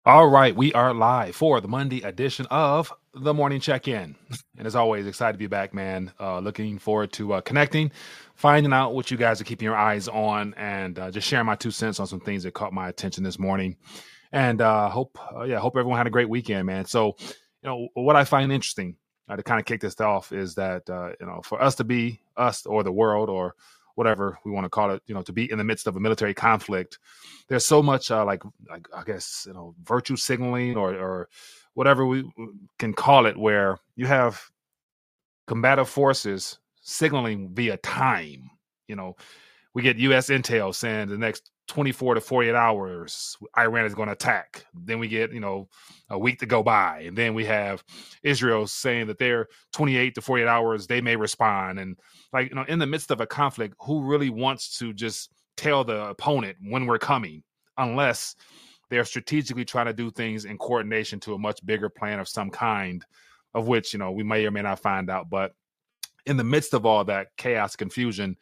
All right, we are live for the Monday edition of the Morning Check-In. And as always, excited to be back, man. Looking forward to connecting, finding out what you guys are keeping your eyes on, and just sharing my 2 cents on some things that caught my attention this morning. And hope everyone had a great weekend, man. So, what I find interesting to kind of kick this off is that, for us to be us or the world or whatever we want to call it, to be in the midst of a military conflict, there's so much like I guess virtue signaling or whatever we can call it, where you have combative forces signaling via time. You know, we get U.S. intel saying the next 24 to 48 hours Iran is going to attack. Then we get a week to go by, and then we have Israel saying that they're 28 to 48 hours they may respond. And in the midst of a conflict, who really wants to just tell the opponent when we're coming, unless they're strategically trying to do things in coordination to a much bigger plan of some kind, of which we may or may not find out. But in the midst of all that chaos, confusion,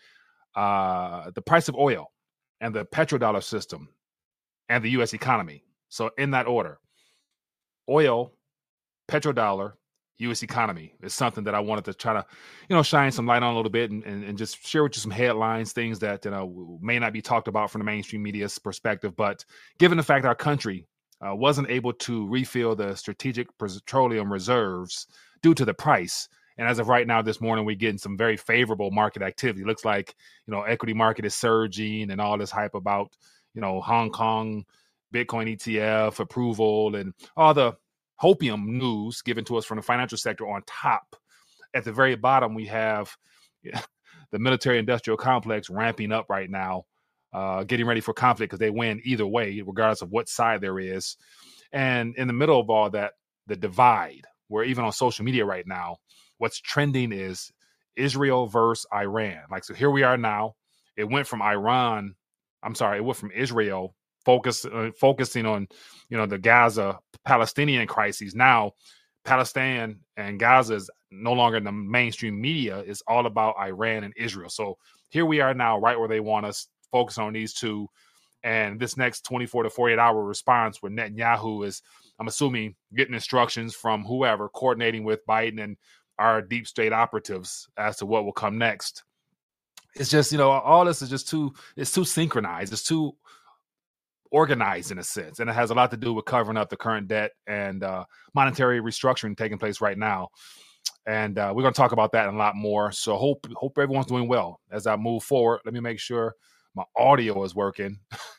the price of oil and the petrodollar system and the U.S. economy. So in that order, oil, petrodollar, U.S. economy is something that I wanted to try to, shine some light on a little bit and just share with you some headlines, things that, may not be talked about from the mainstream media's perspective. But given the fact our country wasn't able to refill the strategic petroleum reserves due to the price, and as of right now, this morning, we're getting some very favorable market activity. It looks like, equity market is surging and all this hype about, Hong Kong, Bitcoin ETF approval and all the hopium news given to us from the financial sector on top. At the very bottom, we have the military industrial complex ramping up right now, getting ready for conflict because they win either way, regardless of what side there is. And in the middle of all that, the divide, where even on social media right now, what's trending is Israel versus Iran. So here we are now. It went from Israel focusing on, the Gaza Palestinian crises. Now, Palestine and Gaza is no longer in the mainstream media. It's all about Iran and Israel. So here we are now, right where they want us, focus on these two. And this next 24 to 48 hour response where Netanyahu is, I'm assuming, getting instructions from whoever, coordinating with Biden and our deep state operatives as to what will come next. It's just, all this is just too synchronized. It's too organized in a sense. And it has a lot to do with covering up the current debt and monetary restructuring taking place right now. And we're going to talk about that and a lot more. So hope everyone's doing well as I move forward. Let me make sure my audio is working.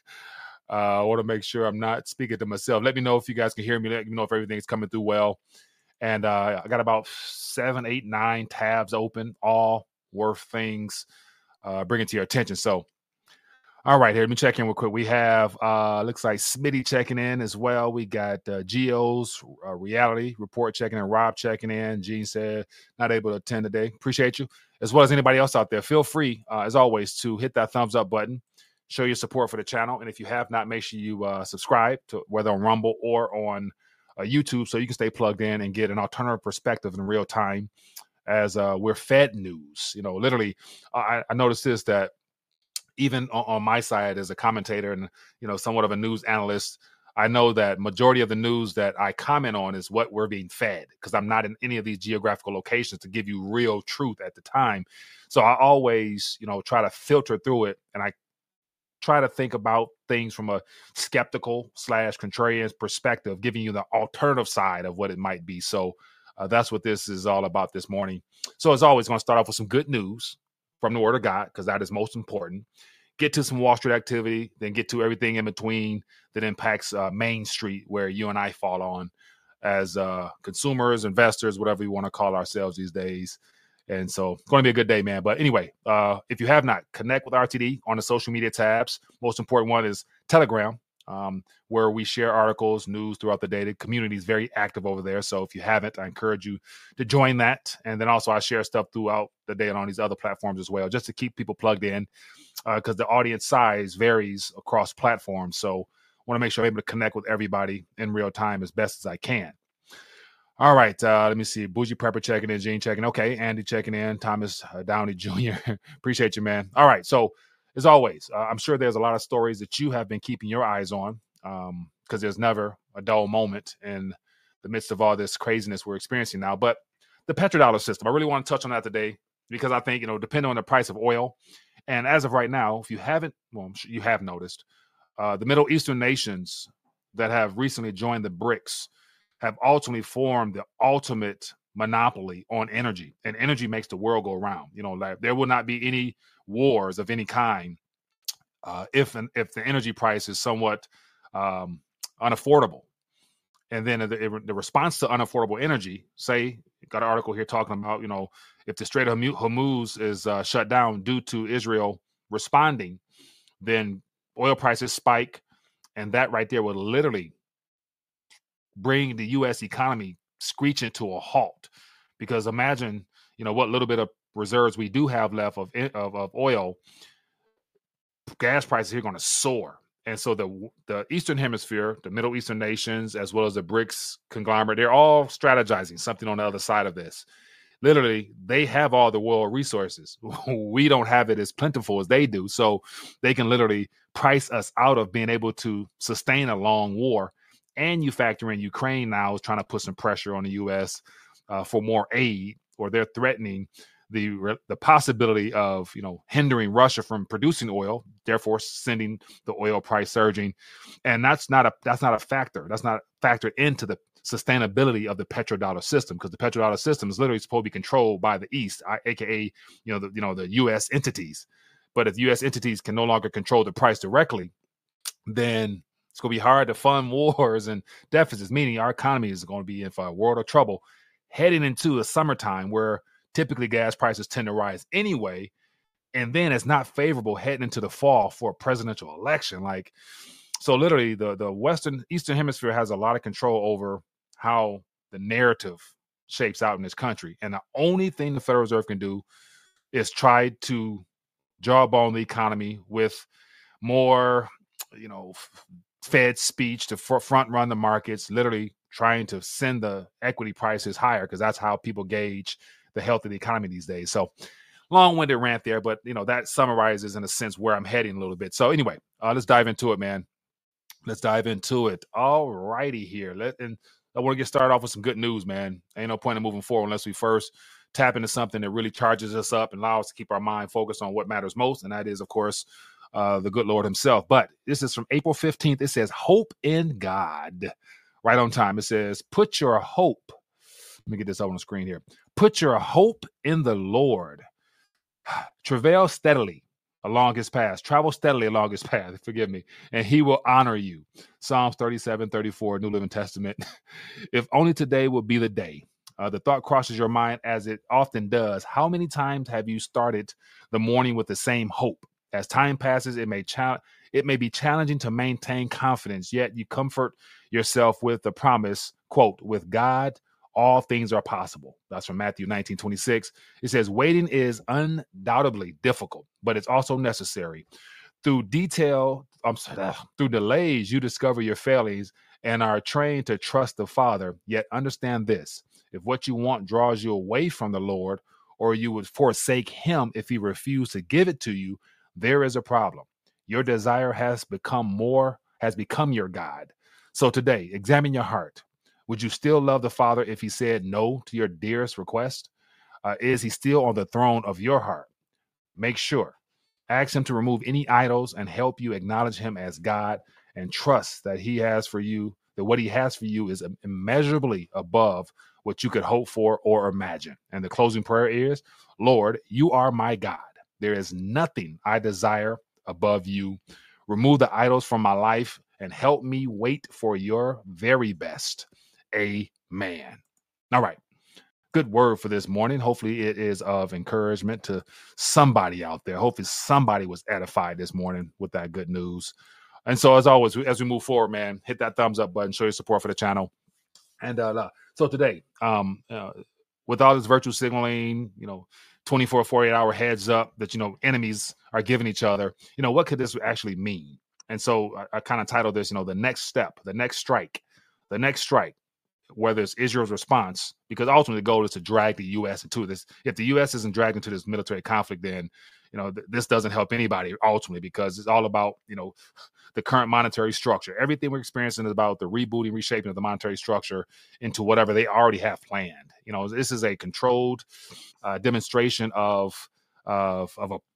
I want to make sure I'm not speaking to myself. Let me know if you guys can hear me. Let me know if everything's coming through well. And I got about 7, 8, 9 tabs open, all worth things bringing to your attention. So, all right, here, let me check in real quick. We have, looks like Smitty checking in as well. We got Geo's reality report checking in, Rob checking in. Gene said, not able to attend today. Appreciate you. As well as anybody else out there, feel free, as always, to hit that thumbs up button. Show your support for the channel. And if you have not, make sure you subscribe to whether on Rumble or on YouTube, so you can stay plugged in and get an alternative perspective in real time as we're fed news. Literally, I noticed this, that even on my side as a commentator and, somewhat of a news analyst, I know that majority of the news that I comment on is what we're being fed, because I'm not in any of these geographical locations to give you real truth at the time. So I always, try to filter through it, and I try to think about things from a skeptical / contrarian perspective, giving you the alternative side of what it might be. So that's what this is all about this morning. So as always, going to start off with some good news from the Word of God, because that is most important. Get to some Wall Street activity, then get to everything in between that impacts Main Street, where you and I fall on as consumers, investors, whatever you want to call ourselves these days. And so it's going to be a good day, man. But anyway, if you have not, connect with RTD on the social media tabs. Most important one is Telegram, where we share articles, news throughout the day. The community is very active over there. So if you haven't, I encourage you to join that. And then also I share stuff throughout the day on these other platforms as well, just to keep people plugged in, because the audience size varies across platforms. So I want to make sure I'm able to connect with everybody in real time as best as I can. All right, let me see. Bougie Prepper checking in, Gene checking. Okay, Andy checking in, Thomas Downey Jr. Appreciate you, man. All right, so as always, I'm sure there's a lot of stories that you have been keeping your eyes on, because there's never a dull moment in the midst of all this craziness we're experiencing now. But the petrodollar system, I really want to touch on that today because I think, depending on the price of oil, and as of right now, if you haven't, well, I'm sure you have noticed, the Middle Eastern nations that have recently joined the BRICS have ultimately formed the ultimate monopoly on energy, and energy makes the world go round. Like there will not be any wars of any kind if the energy price is somewhat unaffordable. And then the response to unaffordable energy, say, got an article here talking about, if the Strait of Hormuz is shut down due to Israel responding, then oil prices spike, and that right there will literally bring the U.S. economy screeching to a halt. Because imagine, what little bit of reserves we do have left of oil, gas prices are going to soar. And so the Eastern Hemisphere, the Middle Eastern nations, as well as the BRICS conglomerate, they're all strategizing something on the other side of this. Literally, they have all the world resources. We don't have it as plentiful as they do. So they can literally price us out of being able to sustain a long war. And you factor in Ukraine now is trying to put some pressure on the U.S. For more aid, or they're threatening the possibility of hindering Russia from producing oil, therefore sending the oil price surging, and that's not a factor. That's not factored into the sustainability of the petrodollar system, because the petrodollar system is literally supposed to be controlled by the East, aka the U.S. entities. But if U.S. entities can no longer control the price directly, then it's going to be hard to fund wars and deficits, meaning our economy is going to be in for a world of trouble heading into a summertime where typically gas prices tend to rise anyway. And then it's not favorable heading into the fall for a presidential election. So literally the Eastern Hemisphere has a lot of control over how the narrative shapes out in this country. And the only thing the Federal Reserve can do is try to jawbone the economy with more, Fed speech to front run the markets, literally trying to send the equity prices higher, because that's how people gauge the health of the economy these days. So long-winded rant there, but that summarizes in a sense where I'm heading a little bit. So anyway, let's dive into it, man. Let's dive into it. All righty here. And I want to get started off with some good news, man. Ain't no point in moving forward unless we first tap into something that really charges us up and allows us to keep our mind focused on what matters most. And that is, of course, the good Lord himself. But this is from April 15th. It says, hope in God. Right on time. It says, put your hope. Let me get this up on the screen here. Put your hope in the Lord. Travail steadily along his path. Travel steadily along his path. Forgive me. And he will honor you. Psalms 37:34, New Living Testament. If only today would be the day. The thought crosses your mind, as it often does. How many times have you started the morning with the same hope? As time passes, it may be challenging to maintain confidence, yet you comfort yourself with the promise, quote, with God, all things are possible. That's from Matthew 19:26. It says, waiting is undoubtedly difficult, but it's also necessary. Through delays, you discover your failings and are trained to trust the Father. Yet understand this: if what you want draws you away from the Lord, or you would forsake him if he refused to give it to you, there is a problem. Your desire has become your God. So today, examine your heart. Would you still love the Father if he said no to your dearest request? Is he still on the throne of your heart? Make sure. Ask him to remove any idols and help you acknowledge him as God, and trust that what he has for you is immeasurably above what you could hope for or imagine. And the closing prayer is, Lord, you are my God. There is nothing I desire above you. Remove the idols from my life and help me wait for your very best. Amen. All right. Good word for this morning. Hopefully it is of encouragement to somebody out there. Hopefully somebody was edified this morning with that good news. And so as always, as we move forward, man, hit that thumbs up button, show your support for the channel. And so today, with all this virtual signaling, 24, 48-hour heads up that, enemies are giving each other, what could this actually mean? And so I kind of titled this, the next step, the next strike, whether it's Israel's response, because ultimately the goal is to drag the U.S. into this. If the U.S. isn't dragged into this military conflict, then, this doesn't help anybody ultimately, because it's all about, the current monetary structure. Everything we're experiencing is about the rebooting, reshaping of the monetary structure into whatever they already have planned. This is a controlled demonstration of a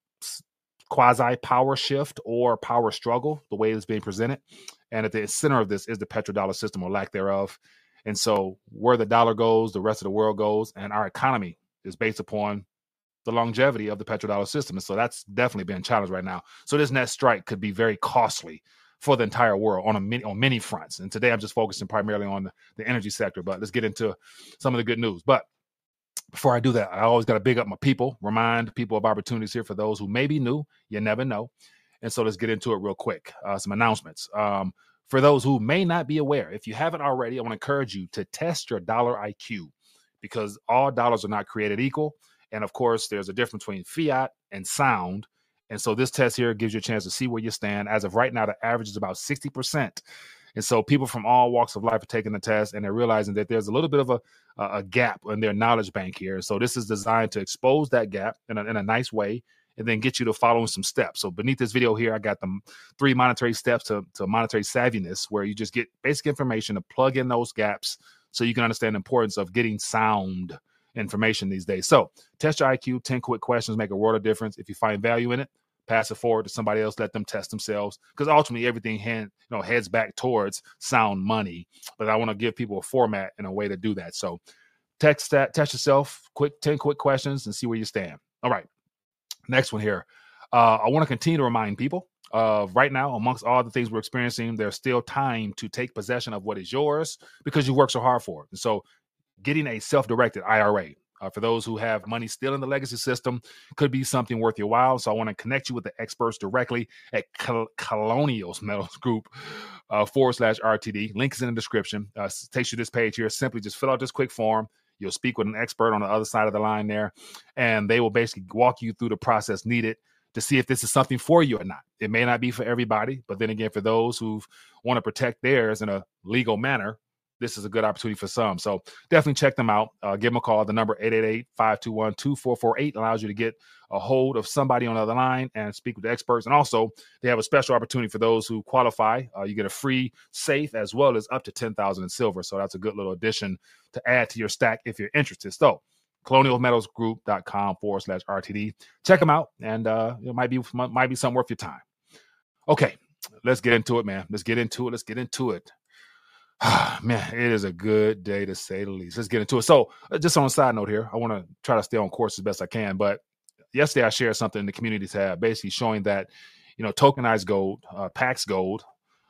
quasi power shift or power struggle, the way it's being presented. And at the center of this is the petrodollar system, or lack thereof. And so where the dollar goes, the rest of the world goes, and our economy is based upon the longevity of the petrodollar system. And so that's definitely been challenged right now. So this next strike could be very costly for the entire world on many fronts. And today I'm just focusing primarily on the energy sector, but let's get into some of the good news. But before I do that, I always got to big up my people, remind people of opportunities here for those who may be new. You never know. And so let's get into it real quick. Some announcements. For those who may not be aware, if you haven't already, I want to encourage you to test your dollar IQ, because all dollars are not created equal. And of course, there's a difference between fiat and sound. And so this test here gives you a chance to see where you stand. As of right now, the average is about 60%. And so people from all walks of life are taking the test, and they're realizing that there's a little bit of a gap in their knowledge bank here. So this is designed to expose that gap in a nice way, and then get you to following some steps. So beneath this video here, I got the 3 monetary steps to monetary savviness, where you just get basic information to plug in those gaps so you can understand the importance of getting sound information these days. So test your IQ, 10 quick questions, make a world of difference. If you find value in it, pass it forward to somebody else, let them test themselves, because ultimately everything heads back towards sound money. But I want to give people a format and a way to do that. So test yourself, 10 quick questions, and see where you stand. All right. Next one here. I want to continue to remind people of right now, amongst all the things we're experiencing, there's still time to take possession of what is yours because you worked so hard for it. And so getting a self-directed IRA, for those who have money still in the legacy system, could be something worth your while. So I want to connect you with the experts directly at Colonial Metals Group /RTD. Link is in the description. Takes you to this page here. Simply just fill out this quick form. You'll speak with an expert on the other side of the line there, and they will basically walk you through the process needed to see if this is something for you or not. It may not be for everybody, but then again, for those who want to protect theirs in a legal manner, this is a good opportunity for some. So definitely check them out. Give them a call. The number 888-521-2448 allows you to get a hold of somebody on the other line and speak with the experts. And also, they have a special opportunity for those who qualify. You get a free safe as well as up to $10,000 in silver. So that's a good little addition to add to your stack if you're interested. So colonialmetalsgroup.com /RTD. Check them out, and it might be something worth your time. Okay, let's get into it, man. Let's get into it. Man, it is a good day to say the least. Let's get into it. So just on a side note here, I want to try to stay on course as best I can. But yesterday I shared something in the community tab basically showing that, tokenized gold, Pax Gold,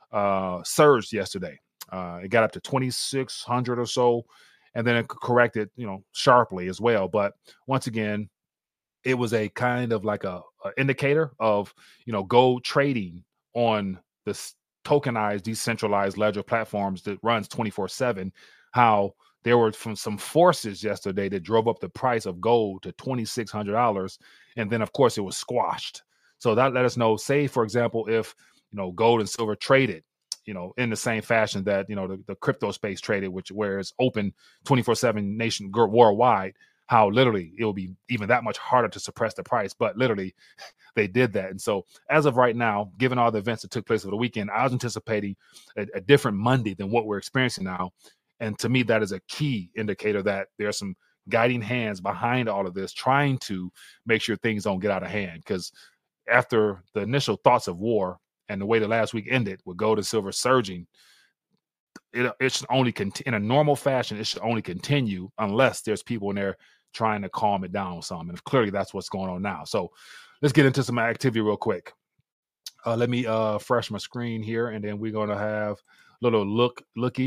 surged yesterday. It got up to 2,600 or so, and then it corrected, sharply as well. But once again, it was a kind of like a indicator of, gold trading on this tokenized, decentralized ledger platforms that runs 24/7, how there were some forces yesterday that drove up the price of gold to $2,600. And then, of course, it was squashed. So that let us know, say, for example, if, gold and silver traded, in the same fashion that, the crypto space traded, where it's open 24/7 nation worldwide, how literally it will be even that much harder to suppress the price. But literally they did that. And so as of right now, given all the events that took place over the weekend, I was anticipating a different Monday than what we're experiencing now. And to me, that is a key indicator that there are some guiding hands behind all of this, trying to make sure things don't get out of hand. Because after the initial thoughts of war and the way the last week ended with gold and silver surging, it should only in a normal fashion, it should only continue unless there's people in there trying to calm it down with something. And clearly that's what's going on now. So let's get into some activity real quick. Let me fresh my screen here, and then we're going to have a little look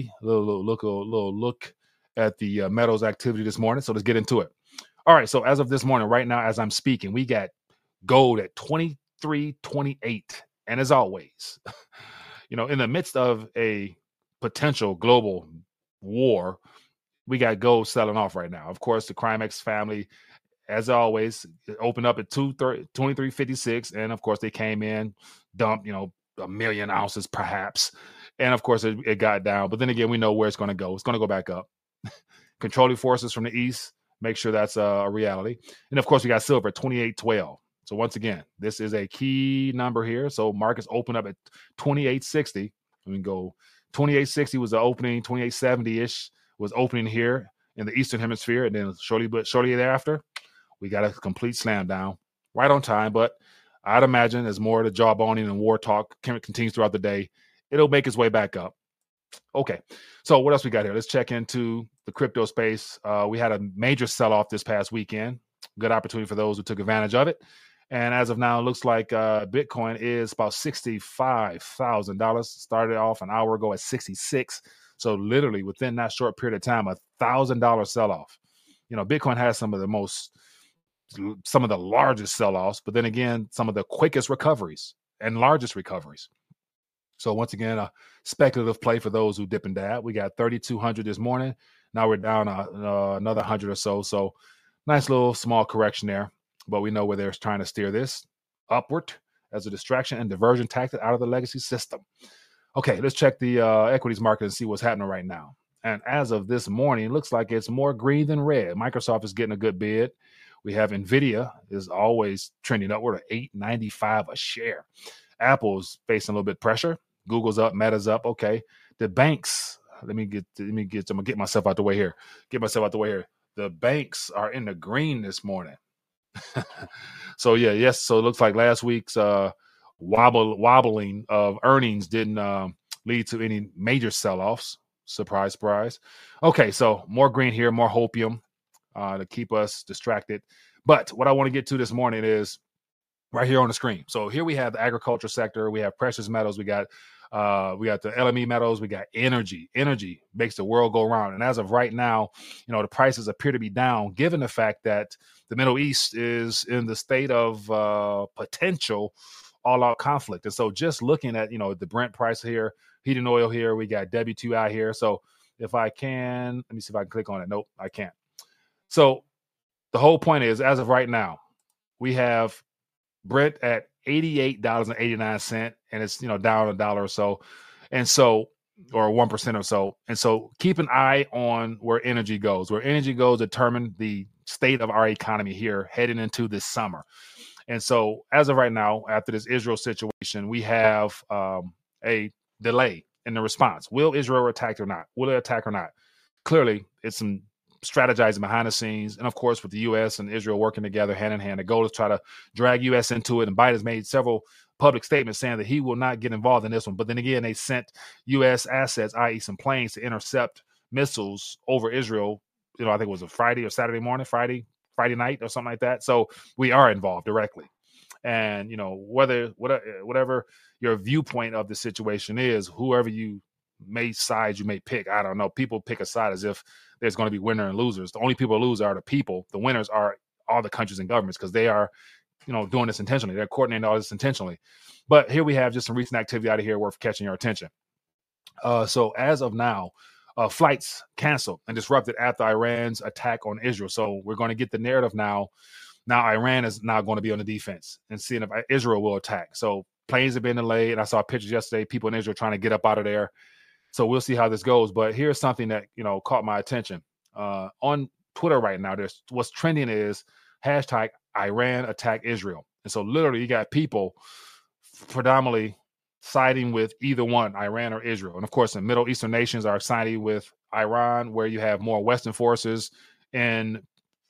at the metals activity this morning. So let's get into it. All right. So as of this morning, right now, as I'm speaking, we got gold at 23.28. And as always, in the midst of a potential global war, we got gold selling off right now. Of course, the Crimex family, as always, opened up at 23.56, and of course they came in, dumped, 1 million ounces perhaps, and of course it got down. But then again, we know where it's going to go. It's going to go back up. Controlling forces from the east, make sure that's a reality. And of course, we got silver at 28.12. So once again, this is a key number here. So markets open up at 2860. We can go 2860 was the opening, 2870-ish was opening here in the Eastern Hemisphere. And then shortly thereafter, we got a complete slam down right on time. But I'd imagine as more of the jawboning and war talk continues throughout the day, it'll make its way back up. Okay, so what else we got here? Let's check into the crypto space. We had a major sell-off this past weekend. Good opportunity for those who took advantage of it. And as of now, it looks like Bitcoin is about $65,000. Started off an hour ago at 66. So literally within that short period of time, $1,000 sell-off. You know, Bitcoin has some of the largest sell-offs, but then again, some of the quickest recoveries and largest recoveries. So once again, a speculative play for those who dip and dab. We got 3,200 this morning. Now we're down another 100 or so. So nice little small correction there. But we know where they're trying to steer this upward as a distraction and diversion tactic out of the legacy system. Okay, let's check the equities market and see what's happening right now. And as of this morning, it looks like it's more green than red. Microsoft is getting a good bid. We have NVIDIA is always trending upward at $8.95 a share. Apple's facing a little bit of pressure. Google's up, Meta's up. Okay. The banks, I'm gonna get myself out the way here. The banks are in the green this morning. So so it looks like last week's wobbling of earnings didn't lead to any major sell-offs. Surprise, surprise. Okay, so more green here, more hopium to keep us distracted. But what I want to get to this morning is right here on the screen. So here we have the agriculture sector. We have precious metals. We got the LME metals. We got energy. Energy makes the world go round. And as of right now, you know, the prices appear to be down, given the fact that the Middle East is in the state of potential all-out conflict. And so just looking at, you know, the Brent price here, heating oil here, we got WTI here. So if I can, let me see if I can click on it. Nope, I can't. So the whole point is, as of right now, we have Brent at $88.89, and it's, you know, down $1 or so, and so, or 1% or so. And so keep an eye on where energy goes. Where energy goes determine the state of our economy here heading into this summer. And so as of right now, after this Israel situation, we have a delay in the response. Will Israel attack or not? Will it attack or not? Clearly, it's some strategizing behind the scenes. And of course, with the U.S. and Israel working together hand in hand, the goal is try to drag U.S. into it. And Biden's made several public statements saying that he will not get involved in this one. But then again, they sent U.S. assets, i.e. some planes, to intercept missiles over Israel. You know, I think it was a Friday or Saturday morning, Friday night or something like that. So we are involved directly. And, you know, whatever your viewpoint of the situation is, whoever you may pick, I don't know. People pick a side as if there's going to be winner and losers. The only people who lose are the people. The winners are all the countries and governments, because they are, you know, doing this intentionally. They're coordinating all this intentionally. But here we have just some recent activity out of here worth catching your attention. So as of now, flights canceled and disrupted after Iran's attack on Israel. So we're going to get the narrative now. Now Iran is now going to be on the defense and seeing if Israel will attack. So planes have been delayed. I saw pictures yesterday, people in Israel trying to get up out of there. So we'll see how this goes. But here's something that, you know, caught my attention. On Twitter right now, what's trending is hashtag Iran attack Israel. And so literally you got people predominantly siding with either one, Iran or Israel. And of course, the Middle Eastern nations are siding with Iran, where you have more Western forces in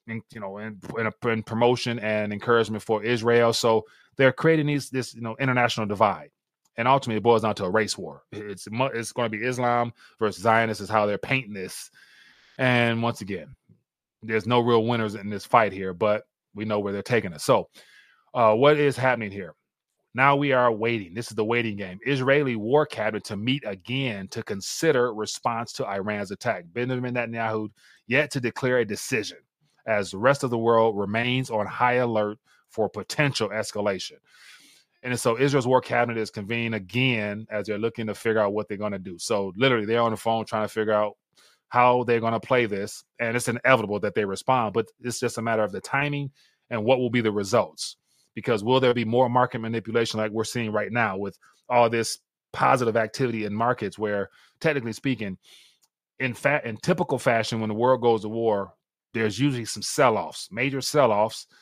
promotion and encouragement for Israel. So they're creating this international divide. And ultimately, it boils down to a race war. It's going to be Islam versus Zionists is how they're painting this. And once again, there's no real winners in this fight here, but we know where they're taking us. So what is happening here? Now we are waiting. This is the waiting game. Israeli war cabinet to meet again to consider response to Iran's attack. Benjamin Netanyahu yet to declare a decision, as the rest of the world remains on high alert for potential escalation. And so Israel's war cabinet is convened again as they're looking to figure out what they're going to do. So literally they're on the phone trying to figure out how they're going to play this. And it's inevitable that they respond, but it's just a matter of the timing and what will be the results. Because will there be more market manipulation like we're seeing right now with all this positive activity in markets where, technically speaking, in typical fashion, when the world goes to war, there's usually some sell-offs, major sell-offs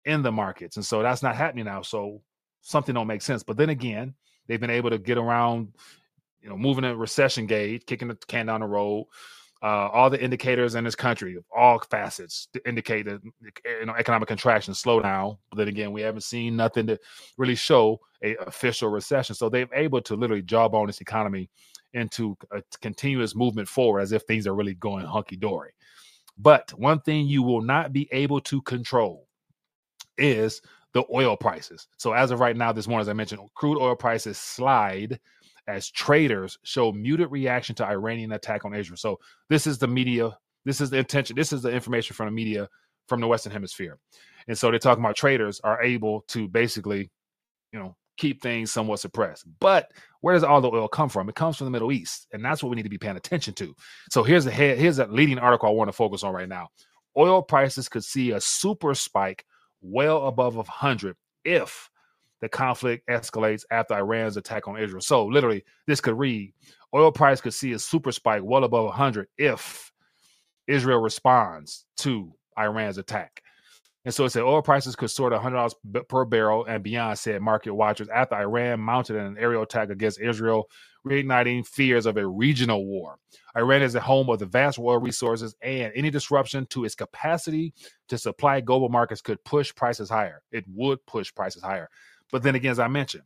in the markets. And so that's not happening now. So something don't make sense. But then again, they've been able to get around, moving a recession gauge, kicking the can down the road. All the indicators in this country, all facets, to indicate that economic contraction, slowdown. But then again, we haven't seen nothing to really show a official recession. So they're able to literally jawbone this economy into a continuous movement forward, as if things are really going hunky dory. But one thing you will not be able to control is the oil prices. So as of right now, this morning, as I mentioned, crude oil prices slide as traders show muted reaction to Iranian attack on Israel. So this is the media. This is the intention. This is the information from the media from the Western Hemisphere. And so they're talking about traders are able to basically, keep things somewhat suppressed. But where does all the oil come from? It comes from the Middle East. And that's what we need to be paying attention to. So here's a leading article I want to focus on right now. Oil prices could see a super spike well above 100 if the conflict escalates after Iran's attack on Israel. So literally, this could read, oil price could see a super spike well above 100 if Israel responds to Iran's attack. And so it said oil prices could soar to $100 per barrel and beyond, said market watchers, after Iran mounted an aerial attack against Israel, reigniting fears of a regional war. Iran is the home of the vast oil resources, and any disruption to its capacity to supply global markets could push prices higher. It would push prices higher. But then again, as I mentioned,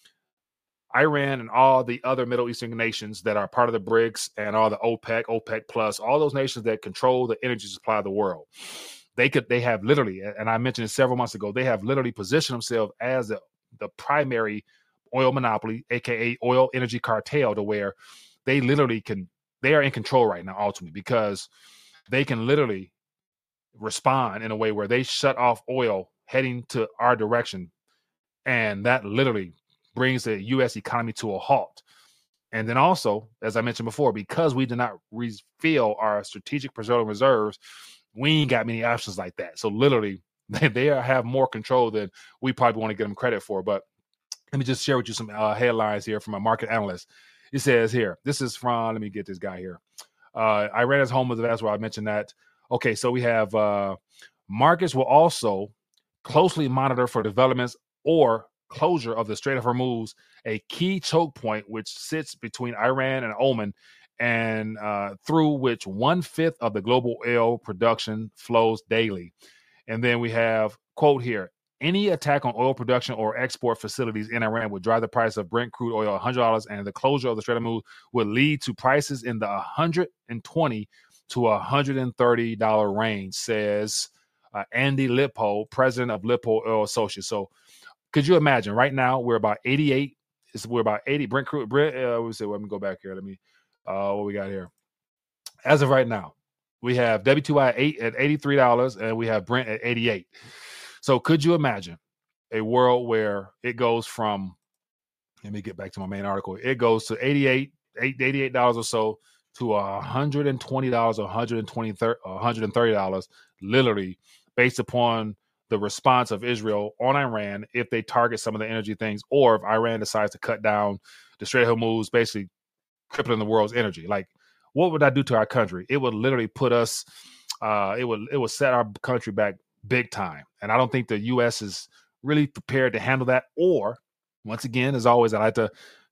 Iran and all the other Middle Eastern nations that are part of the BRICS and all the OPEC plus, all those nations that control the energy supply of the world, they have literally, and I mentioned it several months ago, they have literally positioned themselves as the primary oil monopoly, aka oil energy cartel, to where they are in control right now, ultimately, because they can literally respond in a way where they shut off oil heading to our direction. And that literally brings the U.S. economy to a halt. And then also, as I mentioned before, because we did not refill our strategic petroleum reserves, we ain't got many options like that. So literally, they have more control than we probably want to get them credit for. But let me just share with you some headlines here from a market analyst. It says here, this is from, let me get this guy here. Iran is home of the vast world. I mentioned that. Okay, so we have markets will also closely monitor for developments or closure of the Strait of Hormuz, a key choke point which sits between Iran and Oman, and through which 1/5 of the global oil production flows daily. And then we have, quote here, any attack on oil production or export facilities in Iran would drive the price of Brent crude oil $100, and the closure of the Strait of Hormuz would lead to prices in the $120 to $130 range, says Andy Lippo, president of Lippo Oil Associates. So could you imagine right now we're about 88. We're about 80 Brent crude. Let me go back here. What we got here? As of right now, we have WTI at $83 and we have Brent at 88. So could you imagine a world where it goes from, let me get back to my main article. It goes to $88 or so to $120 or $130, literally based upon the response of Israel on Iran if they target some of the energy things, or if Iran decides to cut down the Strait of Hormuz, basically crippling the world's energy. Like, what would that do to our country? It would literally put us, it would set our country back big time. And I don't think the U.S. is really prepared to handle that. Or, once again, as always, I like to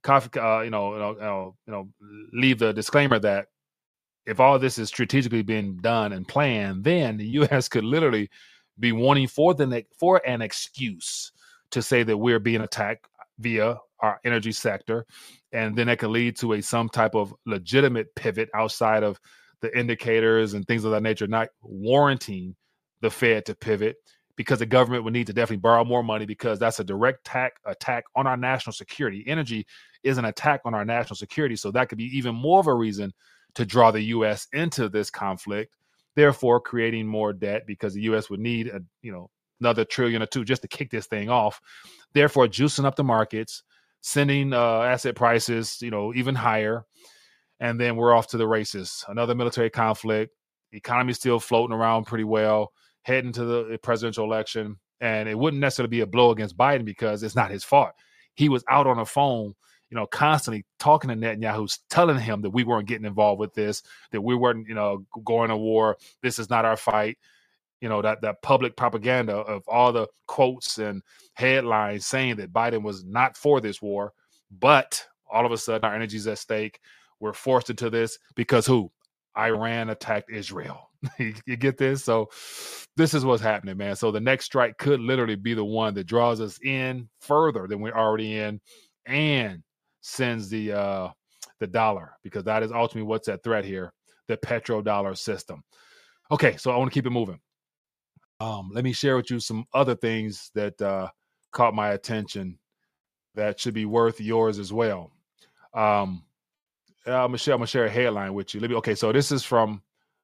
leave the disclaimer that if all this is strategically being done and planned, then the U.S. could literally be wanting for an excuse to say that we're being attacked via our energy sector, and then that can lead to some type of legitimate pivot outside of the indicators and things of that nature, not warranting the Fed to pivot, because the government would need to definitely borrow more money, because that's a direct attack on our national security. Energy is an attack on our national security, so that could be even more of a reason to draw the U.S. into this conflict, therefore creating more debt, because the U.S. would need another $1 trillion or $2 trillion just to kick this thing off, therefore juicing up the markets, sending asset prices even higher, and then we're off to the races. Another military conflict, economy still floating around pretty well, heading to the presidential election, and it wouldn't necessarily be a blow against Biden because it's not his fault. He was out on the phone constantly talking to Netanyahu, telling him that we weren't getting involved with this, that we weren't, going to war. This is not our fight. that public propaganda of all the quotes and headlines saying that Biden was not for this war, but all of a sudden our energy is at stake. We're forced into this because who? Iran attacked Israel. You get this? So this is what's happening, man. So the next strike could literally be the one that draws us in further than we're already in and sends the dollar, because that is ultimately what's at threat here, the petrodollar system. Okay, so I want to keep it moving. Let me share with you some other things that caught my attention that should be worth yours as well. I'm gonna share a headline with you. So this is from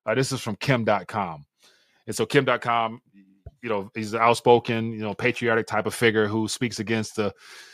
Kim.com. And so Kim.com, he's an outspoken, patriotic type of figure who speaks against the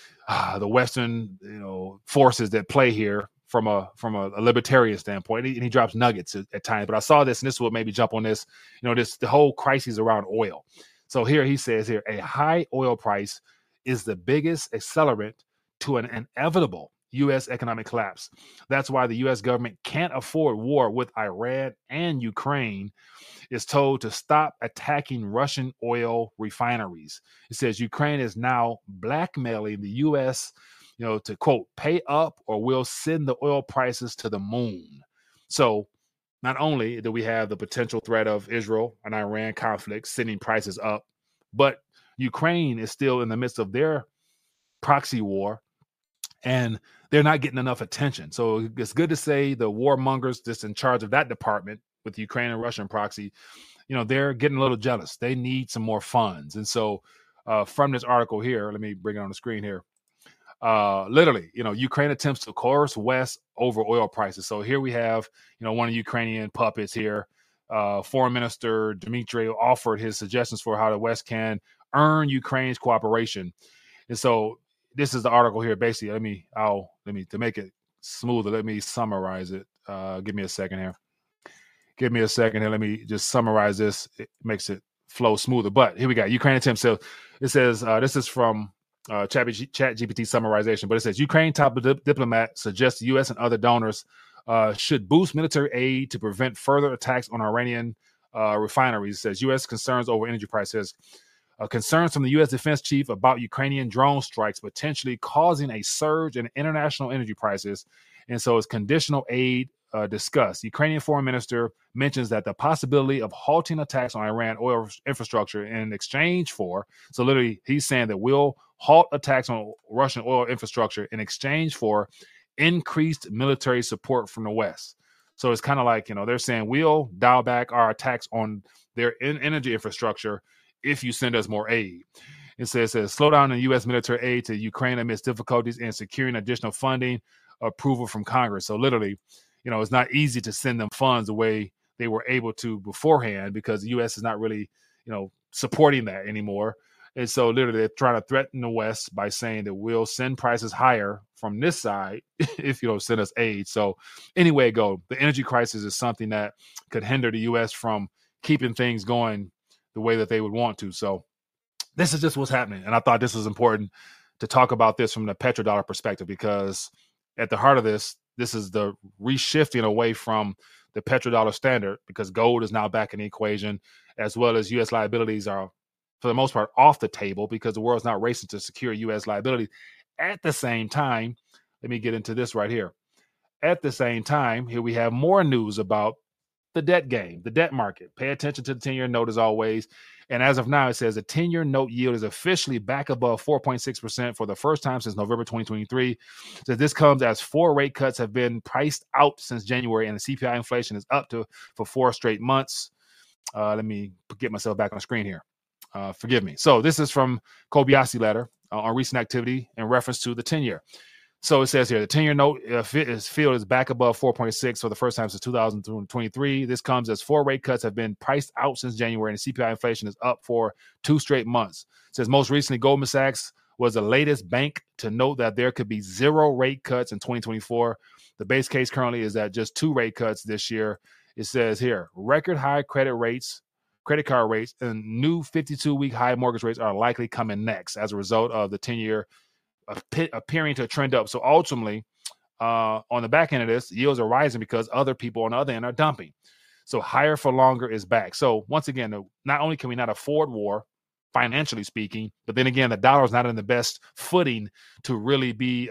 Western, forces that play here from a libertarian standpoint. And he drops nuggets at times. But I saw this, and this will maybe jump on this, the whole crisis around oil. So here he says here, a high oil price is the biggest accelerant to an inevitable U.S. economic collapse. That's why the U.S. government can't afford war with Iran and Ukraine. Is told to stop attacking Russian oil refineries. It says Ukraine is now blackmailing the U.S., to, quote, pay up or we'll send the oil prices to the moon. So not only do we have the potential threat of Israel and Iran conflict sending prices up, but Ukraine is still in the midst of their proxy war, and they're not getting enough attention. So it's good to say the warmongers that's in charge of that department with Ukraine and Russian proxy, they're getting a little jealous. They need some more funds. And so from this article here, let me bring it on the screen here. Literally, Ukraine attempts to coerce West over oil prices. So here we have, one of the Ukrainian puppets here. Foreign Minister Dmitry offered his suggestions for how the West can earn Ukraine's cooperation. And so this is the article here. Basically, let me to make it smoother, let me summarize it. Give me a second here. Let me just summarize this. It makes it flow smoother. But here we got Ukraine attempts. So it says this is from ChatGPT summarization, but it says Ukraine top diplomat suggests the U.S. and other donors should boost military aid to prevent further attacks on Iranian refineries. It says U.S. concerns over energy prices. Concerns from the U.S. defense chief about Ukrainian drone strikes potentially causing a surge in international energy prices. And so it's conditional aid discussed. Ukrainian foreign minister mentions that the possibility of halting attacks on Iran oil infrastructure in exchange for, so literally he's saying that we'll halt attacks on Russian oil infrastructure in exchange for increased military support from the West. So it's kind of like, they're saying we'll dial back our attacks on their energy infrastructure if you send us more aid. It says slowdown in U.S. military aid to Ukraine amidst difficulties in securing additional funding approval from Congress. So literally, it's not easy to send them funds the way they were able to beforehand, because the U.S. is not really, supporting that anymore. And so literally they're trying to threaten the West by saying that we'll send prices higher from this side if you don't send us aid. So anyway, the energy crisis is something that could hinder the U.S. from keeping things going the way that they would want to. So this is just what's happening. And I thought this was important to talk about this from the petrodollar perspective, because at the heart of this is the reshifting away from the petrodollar standard, because gold is now back in the equation, as well as U.S. liabilities are, for the most part, off the table because the world's not racing to secure U.S. liabilities. At the same time, let me get into this right here. At the same time, here we have more news about the debt game, the debt market. Pay attention to the 10-year note as always. And as of now, it says the 10-year note yield is officially back above 4.6% for the first time since November 2023. So this comes as 4 rate cuts have been priced out since January, and the CPI inflation is up for 4 straight months. Let me get myself back on the screen here. Forgive me. So this is from Kobayashi letter on recent activity in reference to the 10-year. So it says here, the 10-year note is back above 4.6 for the first time since 2023. This comes as 4 rate cuts have been priced out since January, and the CPI inflation is up for 2 straight months. It says most recently, Goldman Sachs was the latest bank to note that there could be 0 rate cuts in 2024. The base case currently is that just 2 rate cuts this year. It says here, record high credit card rates, and new 52-week high mortgage rates are likely coming next as a result of the 10-year appearing to trend up. So ultimately, on the back end of this, yields are rising because other people on the other end are dumping. So higher for longer is back. So once again, not only can we not afford war, financially speaking, but then again, the dollar is not in the best footing to really be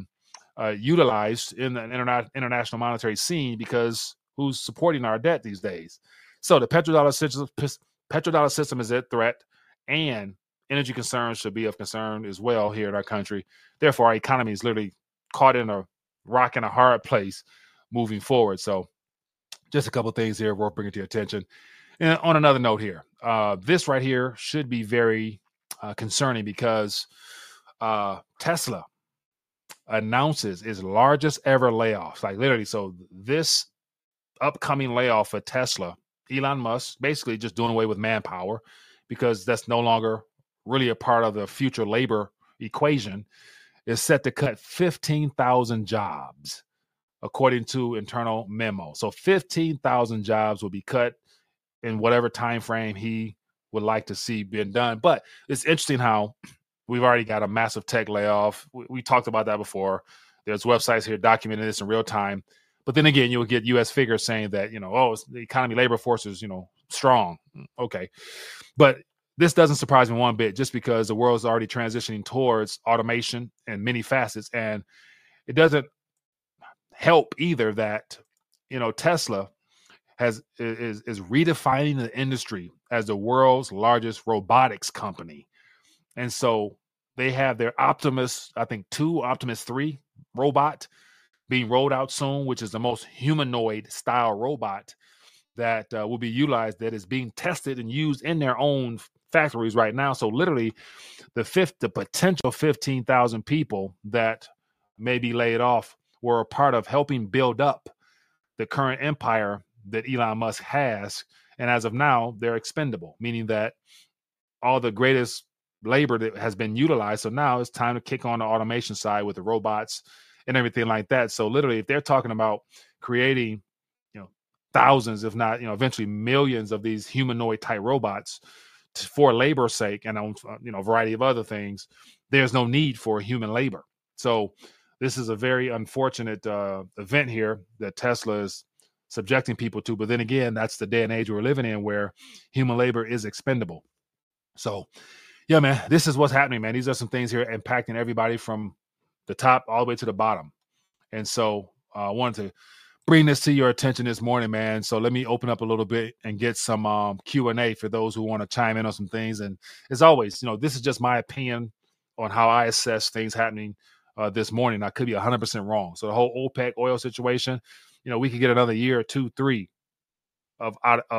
utilized in the international monetary scene, because who's supporting our debt these days? So the petrodollar system is at threat, and energy concerns should be of concern as well here in our country. Therefore, our economy is literally caught in a rock and a hard place moving forward. So just a couple of things here worth bringing to your attention. And on another note here, this right here should be very concerning, because Tesla announces its largest ever layoffs. Like literally, so this upcoming layoff for Tesla, Elon Musk basically just doing away with manpower, because that's no longer really a part of the future labor equation, is set to cut 15,000 jobs, according to internal memo. So 15,000 jobs will be cut in whatever time frame he would like to see being done. But it's interesting how we've already got a massive tech layoff. We talked about that before. There's websites here documenting this in real time. But then again, you'll get U.S. figures saying that, the economy labor force is, strong. Okay. But this doesn't surprise me one bit, just because the world's already transitioning towards automation and many facets. And it doesn't help either that, Tesla is redefining the industry as the world's largest robotics company. And so they have their Optimus, I think Optimus 3 robot being rolled out soon, which is the most humanoid style robot that will be utilized, that is being tested and used in their own factories right now. So literally the potential 15,000 people that may be laid off were a part of helping build up the current empire that Elon Musk has. And as of now, they're expendable, meaning that all the greatest labor that has been utilized. So now it's time to kick on the automation side with the robots and everything like that. So literally, if they're talking about creating, thousands, if not, eventually millions of these humanoid type robots for labor's sake, and a variety of other things, there's no need for human labor. So this is a very unfortunate event here that Tesla is subjecting people to. But then again, that's the day and age we're living in, where human labor is expendable. So yeah, man, this is what's happening, man. These are some things here impacting everybody from the top all the way to the bottom. And so I wanted to bring this to your attention this morning, man. So let me open up a little bit and get some Q&A for those who want to chime in on some things. And as always, this is just my opinion on how I assess things happening this morning. I could be 100% wrong. So the whole OPEC oil situation, we could get another year or 2, 3 of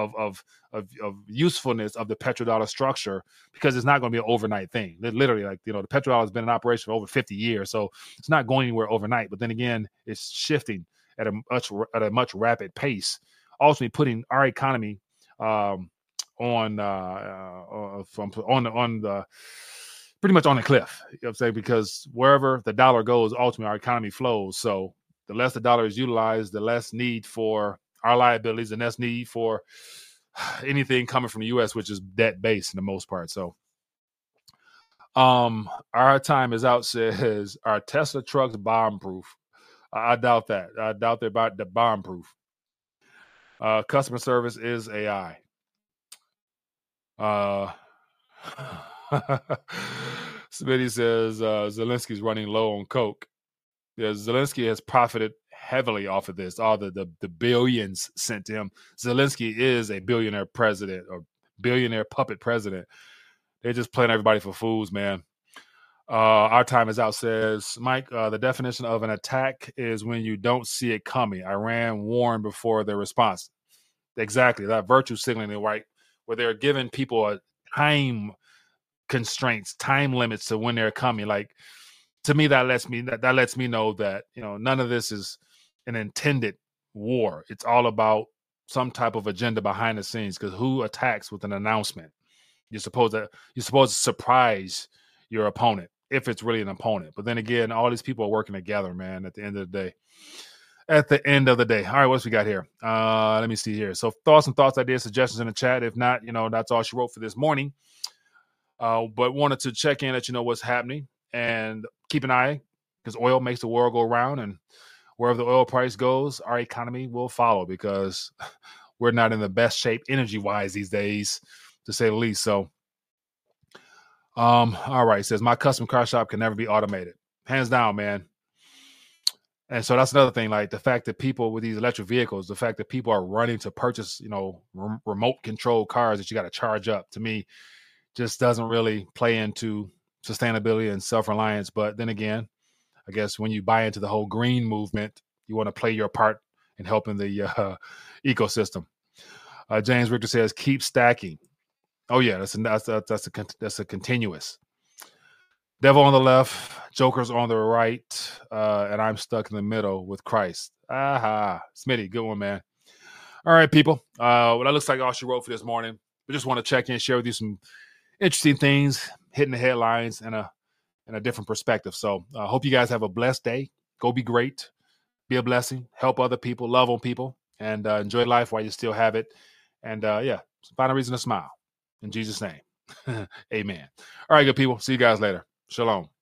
usefulness of the petrodollar structure, because it's not going to be an overnight thing. Literally, the petrodollar has been in operation for over 50 years, so it's not going anywhere overnight. But then again, it's shifting at a much rapid pace, ultimately putting our economy on the pretty much on the cliff. You know what I'm saying? Because wherever the dollar goes, ultimately our economy flows. So the less the dollar is utilized, the less need for our liabilities, and less need for anything coming from the U.S., which is debt-based in the most part. So our time is out, says, are Tesla trucks bomb-proof? I doubt that. I doubt they're about the bomb-proof. Customer service is AI. Smitty says Zelensky's running low on coke. Yeah, Zelensky has profited heavily off of this, all the billions sent to him. Zelensky is a billionaire president, or billionaire puppet president. They're just playing everybody for fools, man. Our time is out, says Mike. The definition of an attack is when you don't see it coming. Iran warned before their response. Exactly, that virtue signaling, right, where they're giving people a time constraints, time limits to when they're coming. Like, to me, that lets me know that none of this is an intended war. It's all about some type of agenda behind the scenes. Because who attacks with an announcement? You're supposed to surprise your opponent, if it's really an opponent. But then again, all these people are working together, man. At the end of the day. All right, what else we got here? Let me see here. So thoughts, ideas, suggestions in the chat. If not, that's all she wrote for this morning. But wanted to check in, let you know what's happening, and keep an eye, because oil makes the world go round, and wherever the oil price goes, our economy will follow, because we're not in the best shape energy wise these days, to say the least. So, all right. It says my custom car shop can never be automated. Hands down, man. And so that's another thing, like the fact that people with these electric vehicles, the fact that people are running to purchase, remote controlled cars that you got to charge up, to me, just doesn't really play into sustainability and self-reliance. But then again, I guess when you buy into the whole green movement, you want to play your part in helping the ecosystem. James Richter says, keep stacking. Oh yeah, that's a continuous. Devil on the left, Joker's on the right, and I'm stuck in the middle with Christ. Aha, Smitty, good one, man. All right, people. Well, that looks like all she wrote for this morning. We just want to check in, share with you some interesting things, hitting the headlines in a different perspective. So I hope you guys have a blessed day. Go be great. Be a blessing. Help other people. Love on people. And enjoy life while you still have it. And find a reason to smile. In Jesus' name. Amen. All right, good people. See you guys later. Shalom.